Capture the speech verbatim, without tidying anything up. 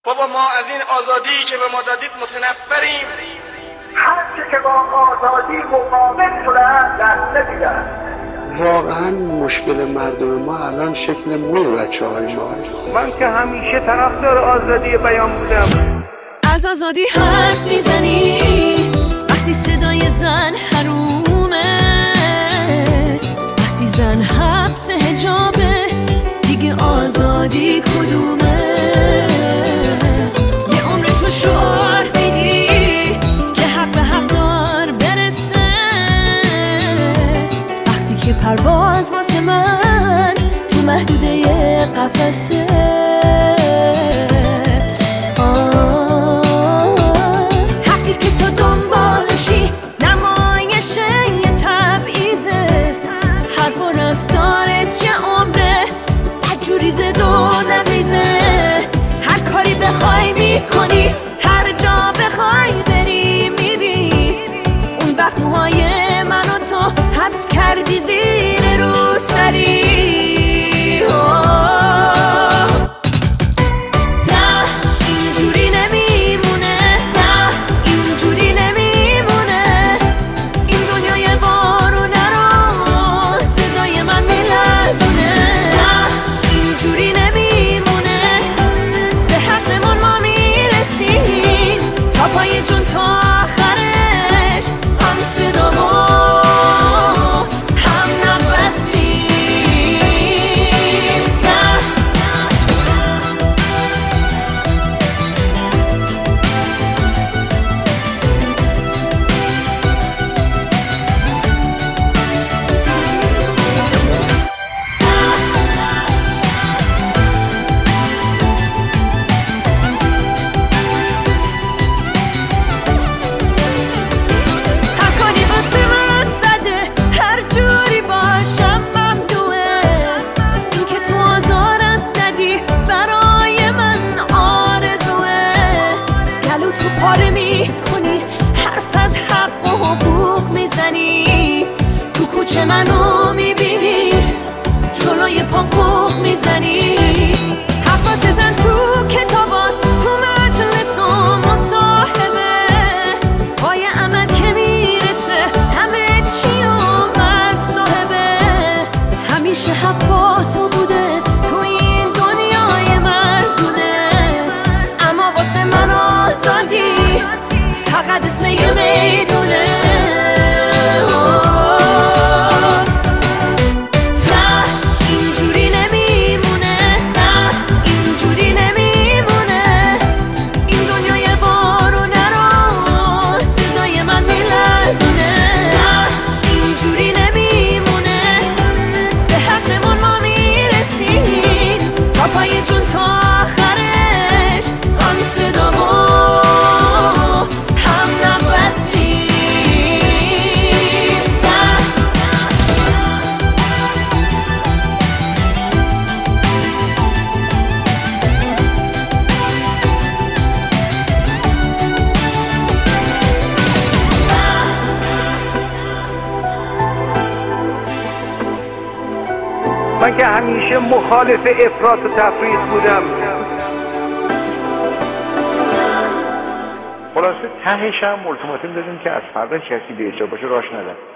بابا ما از این آزادی که به ما دادید متنفریم. هر چه که با آزادی مقابل شدن دست نمیدن. واقعا مشکل مردم ما الان شکل موی بچه های ما هست. من که همیشه طرفدار آزادی بیان بودم. از آزادی حرف میزنی وقتی صدای زن حرومه، وقتی زن حبس حجابه دیگه آزادی کدومه؟ یه عمر تو شعار میدی که حق به حق دار برسه، وقتی که پرواز واسه من تو محدوده قفسه. حقی که تو دنبالشی نمایشه یه تبعیزه، حرف و رفتارت یه عمره بدجوری زد و نقیزه. هر کاری بخوای میکنی، هر جا بخوای بری میری، اون وقت موهای منو تو حبس کردی زیر روسری. پاره میکنی، حرف از حق و حقوق میزنی، تو کوچه منو میبینی، جلوی پام بوق میزنی. حق واسه زن تو کتاباست، تو مجلس و مصاحبه، پای عمل که میرسه همه چی اومد صاحبه. همیشه حق با تو بوده تو این دنیای مردونه، اما واسه من آزادی فقط اسم یه میدونه. نه اینجوری نمیمونه، نه اینجوری نمیمونه، این دنیای بارونه رو صدای من میلرزونه. نه اینجوری نمیمونه، به حقمون ما میرسیم تا پای جون تا آخرش، هم صدا ما من که همیشه مخالف افراط و تفریط بودم. خلاصه تهش هم التیماتوم دادیم که از فردا کسی به اجرا باشه راش ندن.